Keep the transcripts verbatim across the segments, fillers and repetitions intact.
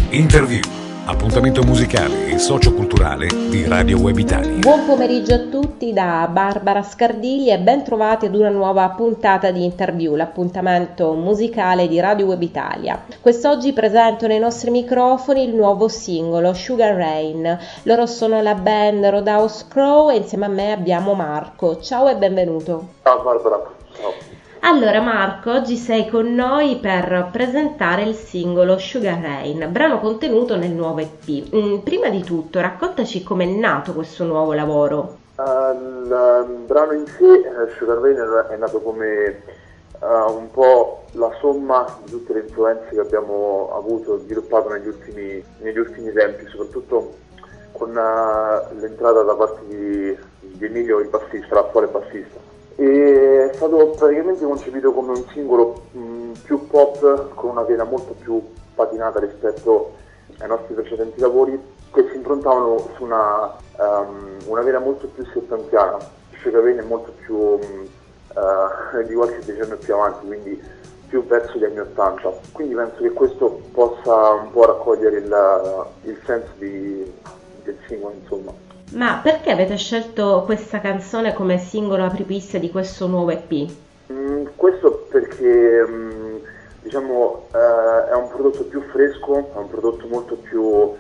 Interview, appuntamento musicale e socioculturale di Radio Web Italia. Buon pomeriggio a tutti da Barbara Scardigli e ben trovati ad una nuova puntata di Interview, l'appuntamento musicale di Radio Web Italia. Quest'oggi presento nei nostri microfoni il nuovo singolo Sugar Rain. Loro sono la band Roadhouse Crow e insieme a me abbiamo Marco. Ciao e benvenuto. Ciao Barbara. Ciao. Allora Marco, oggi sei con noi per presentare il singolo Sugar Rain, brano contenuto nel nuovo E P. Mm, prima di tutto, raccontaci com'è nato questo nuovo lavoro. Uh, il um, brano in sé, uh, Sugar Rain, è nato come uh, un po' la somma di tutte le influenze che abbiamo avuto, sviluppato negli ultimi, negli ultimi tempi, soprattutto con uh, l'entrata da parte di, di Emilio, il bassista, l'attuale bassista. E è stato praticamente concepito come un singolo mh, più pop, con una vena molto più patinata rispetto ai nostri precedenti lavori, che si improntavano su una, um, una vena molto più settantiana. Sugar Rain è molto più um, uh, di qualche decennio più avanti, quindi più verso gli anni ottanta. Quindi penso che questo possa un po' raccogliere il, il senso di, del singolo, insomma. Ma perché avete scelto questa canzone come singolo apripista di questo nuovo E P? Mm, questo perché mm, diciamo eh, è un prodotto più fresco, è un prodotto molto più um,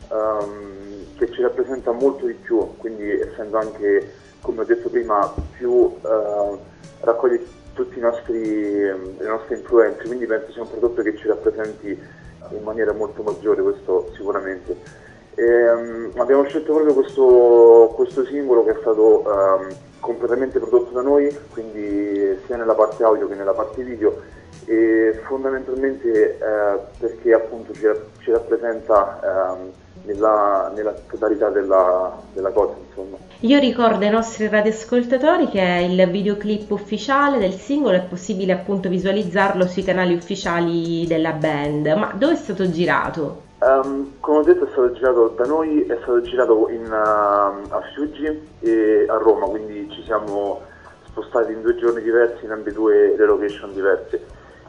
che ci rappresenta molto di più, quindi essendo anche, come ho detto prima, più uh, raccoglie tutte le nostre influenze, quindi penso sia un prodotto che ci rappresenti in maniera molto maggiore, questo sicuramente. E, um, abbiamo scelto proprio questo, questo singolo che è stato um, completamente prodotto da noi, quindi sia nella parte audio che nella parte video, e fondamentalmente eh, perché appunto ci, ci rappresenta um, nella, nella totalità della, della cosa, insomma. Io ricordo ai nostri radioascoltatori che il videoclip ufficiale del singolo è possibile appunto visualizzarlo sui canali ufficiali della band, ma dove è stato girato? Um, come ho detto, è stato girato da noi, è stato girato in, uh, a Fiuggi e a Roma, quindi ci siamo spostati in due giorni diversi in ambedue le location diverse.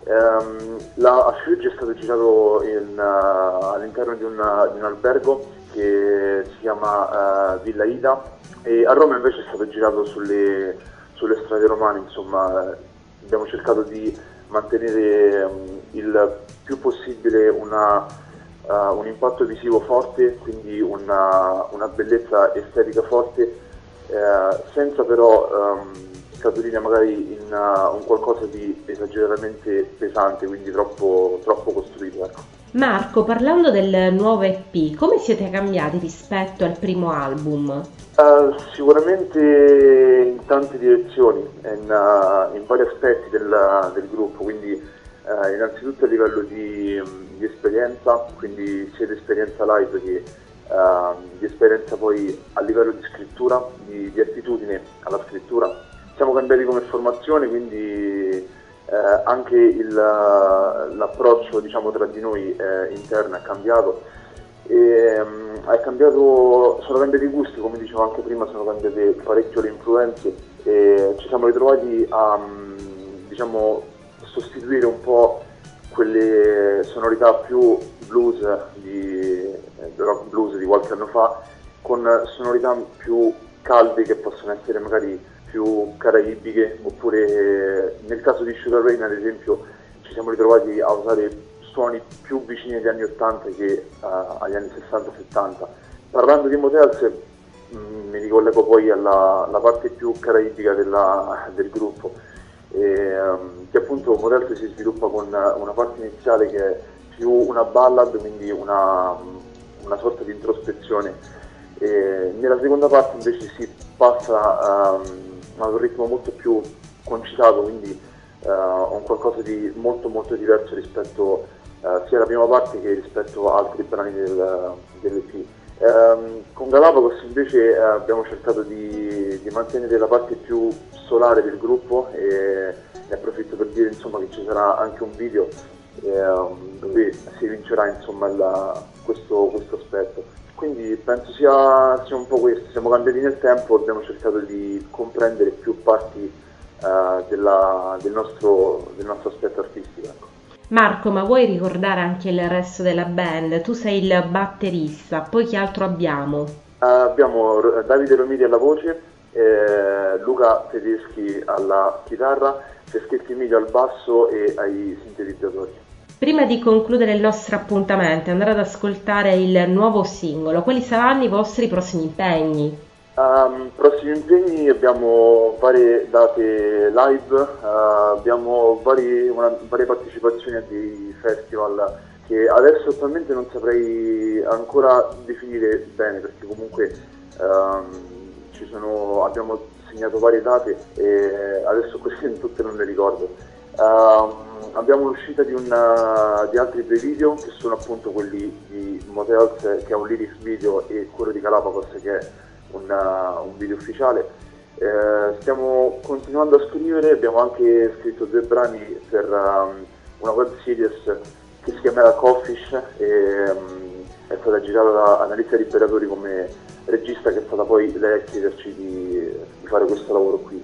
Um, la, a Fiuggi è stato girato in, uh, all'interno di, una, di un albergo che si chiama uh, Villa Ida, e a Roma invece è stato girato sulle, sulle strade romane. Insomma, abbiamo cercato di mantenere um, il più possibile una Uh, un impatto visivo forte, quindi una, una bellezza estetica forte, uh, senza però um, scaturire magari in uh, un qualcosa di esageratamente pesante, quindi troppo, troppo costruito. Ecco. Marco, parlando del nuovo E P, come siete cambiati rispetto al primo album? Uh, sicuramente in tante direzioni, in, uh, in vari aspetti del, del gruppo, quindi Uh, innanzitutto a livello di, di esperienza, quindi sia di esperienza live che uh, di esperienza poi a livello di scrittura, di, di attitudine alla scrittura. Siamo cambiati come formazione, quindi uh, anche il, uh, l'approccio, diciamo, tra di noi uh, interno è cambiato. E, um, è cambiato, sono cambiati i gusti, come dicevo anche prima, sono cambiate parecchio le influenze e ci siamo ritrovati a um, diciamo sostituire un po' quelle sonorità più blues di rock blues di qualche anno fa con sonorità più calde che possono essere magari più caraibiche, oppure nel caso di Sugar Rain ad esempio ci siamo ritrovati a usare suoni più vicini agli anni ottanta che uh, agli anni sessanta settanta. Parlando di Motels mh, mi ricollego poi alla, alla parte più caraibica della, del gruppo. E, um, che appunto Motels si sviluppa con una parte iniziale che è più una ballad, quindi una, una sorta di introspezione, e nella seconda parte invece si passa um, a un ritmo molto più concitato, quindi uh, a un qualcosa di molto molto diverso rispetto uh, sia alla prima parte che rispetto a altri brani del, dell'E P. Um, con Galapagos invece uh, abbiamo cercato di, di mantenere la parte più solare del gruppo, e ne approfitto per dire insomma che ci sarà anche un video eh, dove si evincerà insomma la, questo, questo aspetto. Quindi penso sia, sia un po' questo, siamo cambiati nel tempo, abbiamo cercato di comprendere più parti eh, della, del, nostro, del nostro aspetto artistico. Ecco. Marco, ma vuoi ricordare anche il resto della band? Tu sei il batterista, poi chi altro abbiamo? Uh, abbiamo Davide Romiti alla voce, eh, Luca Tedeschi alla chitarra, Freschetti Emilio al basso e ai sintetizzatori. Prima di concludere il nostro appuntamento e andare ad ascoltare il nuovo singolo, quali saranno i vostri prossimi impegni? Um, prossimi impegni, abbiamo varie date live, uh, abbiamo vari, una, varie partecipazioni a dei festival che adesso attualmente non saprei ancora definire bene, perché comunque um, ci sono, abbiamo segnato varie date e adesso queste tutte non le ricordo. Um, abbiamo l'uscita di, una, di altri due video che sono appunto quelli di Motels, che è un lyrics video, e Cuore di Galapagos, che è Una, un video ufficiale. Eh, stiamo continuando a scrivere, abbiamo anche scritto due brani per um, una web series che si chiamerà Coffeesh e um, è stata girata da Annalisa Liberatori come regista, che è stata poi lei a chiederci di, di fare questo lavoro qui.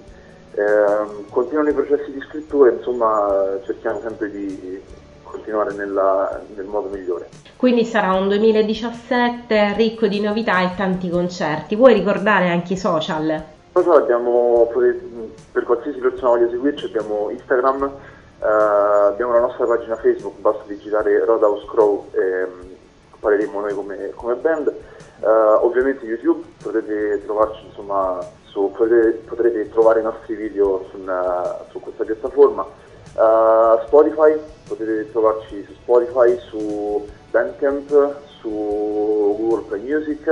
Eh, continuano i processi di scrittura, insomma cerchiamo sempre di continuare nella, nel modo migliore. Quindi sarà un duemiladiciassette ricco di novità e tanti concerti. Vuoi ricordare anche i social? Social abbiamo, per qualsiasi persona voglia seguirci, abbiamo Instagram, eh, abbiamo la nostra pagina Facebook, basta digitare Roadhouse Crow e appariremo noi come, come band. Eh, ovviamente YouTube, potete trovarci, insomma, su, potete, potrete trovare i nostri video su, una, su questa piattaforma. Uh, Spotify, potete trovarci su Spotify, su Bandcamp, su Google Play Music,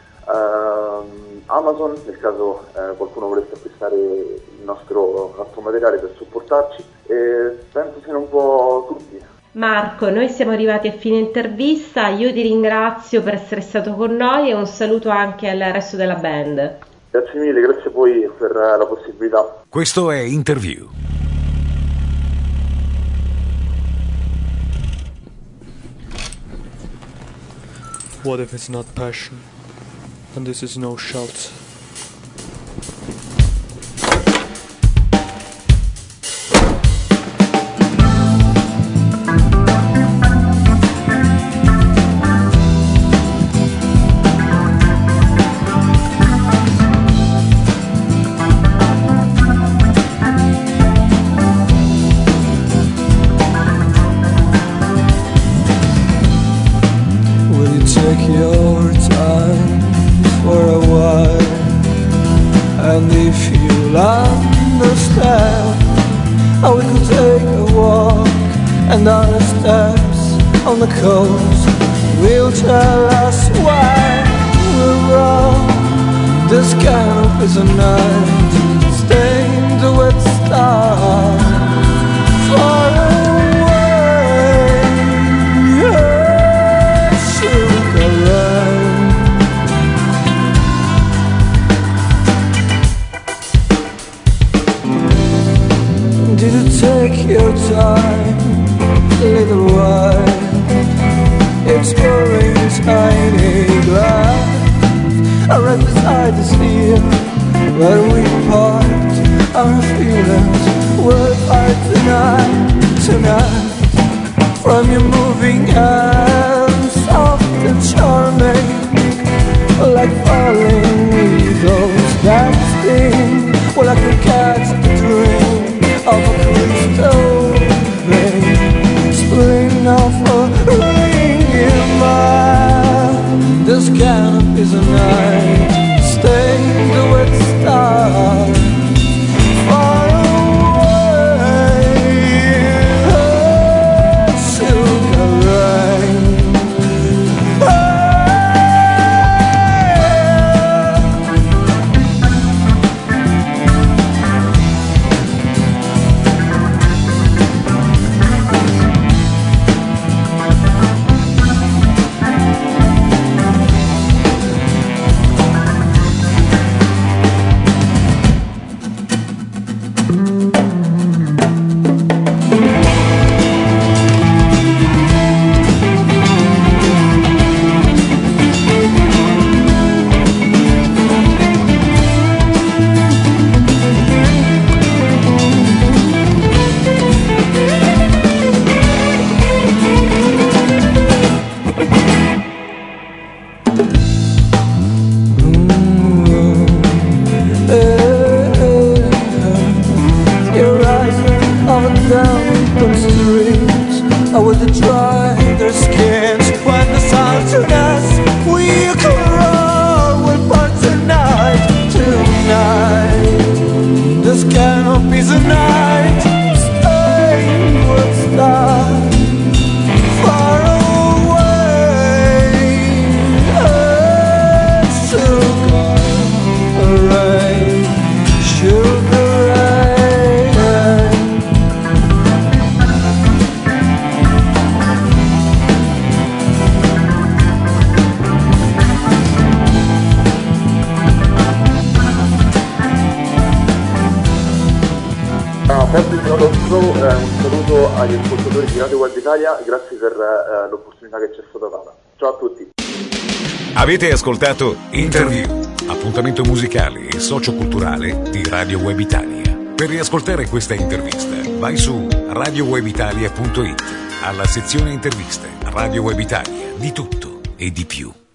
uh, Amazon, nel caso uh, qualcuno volesse acquistare il nostro, nostro materiale per supportarci, e penso siano un po' tutti. Marco, noi siamo arrivati a fine intervista, io ti ringrazio per essere stato con noi e un saluto anche al resto della band. Grazie mille, grazie a voi per la possibilità. Questo è Interview. What if it's not passion, and this is no shout? Take your time for a while, and if you'll understand how we could take a walk, and on the steps on the coast will tell us why we're wrong. This camp is a night stained with stars far away. Did you take your time, a little while, exploring tiny glass? I read beside the sea where we parked our feelings. their skins. When the sun turns us, we crawl. We'll part tonight, tonight. This cannot be the night. Stay with stars far away. Oh, sugar rain, sugar rain. Ah, Fabio di Nostro, eh, un saluto agli ascoltatori di Radio Web Italia, grazie per eh, l'opportunità che ci è stata data. Ciao a tutti. Avete ascoltato Interview, appuntamento musicale e socioculturale di Radio Web Italia. Per riascoltare questa intervista vai su radio web italia punto it, alla sezione interviste. Radio Web Italia, di tutto e di più.